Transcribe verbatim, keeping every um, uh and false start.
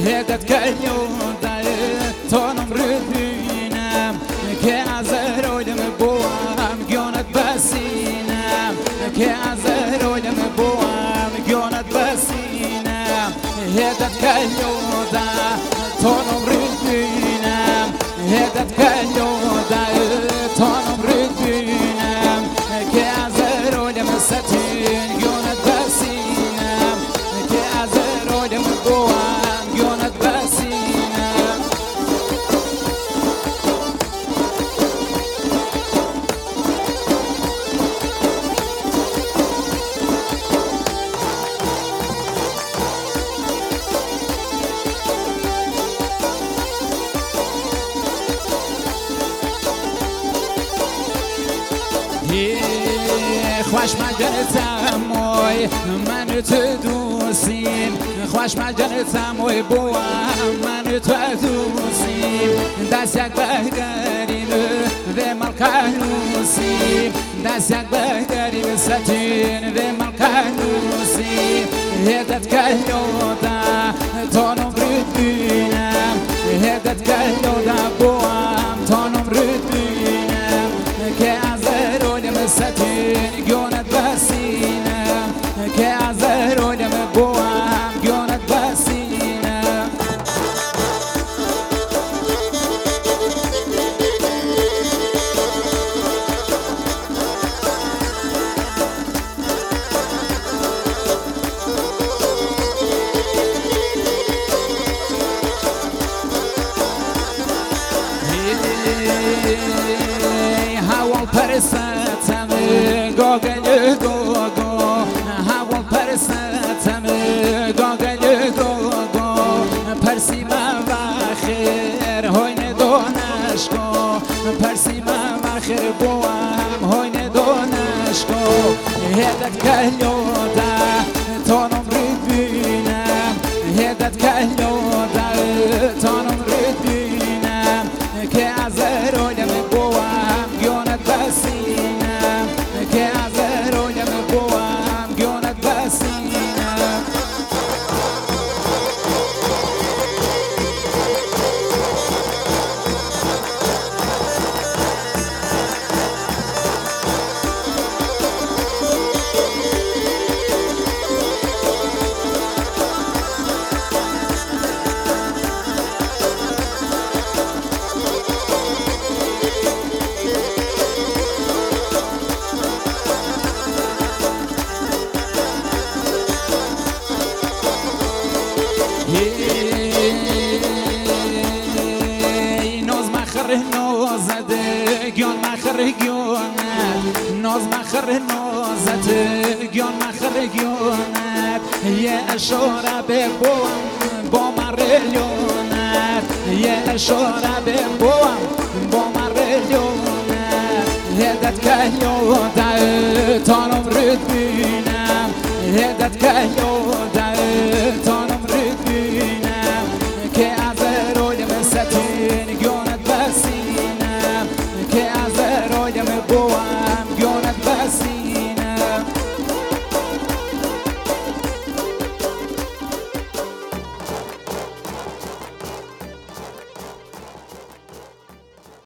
هدت کلیوده تانم رد بینم که از رولم بوام گیانت بسینم که از رولم بوام گیانت بسینم هدت کلیوده تانم رد بینم هدت کلیوده تانم رد بینم که از رولم ستین گیانت بسینم که از رولم بوام گیانت بسینم خوش مجلسم موی من تو دوستیم خوش مجلسم موی بوام من تو دوستیم دست یک بگریم و ملکانوسیم دست یک بگریم ستین و ملکانوسیم هدت کلیوده تانم رد بینم هدت کلیوده بوام تانم رد بینم که از رولم ستین گیانت بسینم که از رولم بوام گیانت بسینم هوا پرستم گاگل گاگا هوا پرستم گاگل گاگا پرسیم و خیر هاین دانشگاه پرسیم و خیر بوام هاین دانشگاه هدت کلیوده تانم رد بینم هدت کلیوده تانم رد بینم که از رولم بوام گیانت بسینم که از رولم بوام گیانت بسینم ناز مخر نازده گیان مخر گیانت ناز مخر نازده گیان مخر گیانت یه اشاره به بوام با مریلیونت یه اشاره به بوام با مریلیونت هدت کلیوده تانم رد بینم هدت کلیوده تانم رد بینم که از رولم ستین گیانت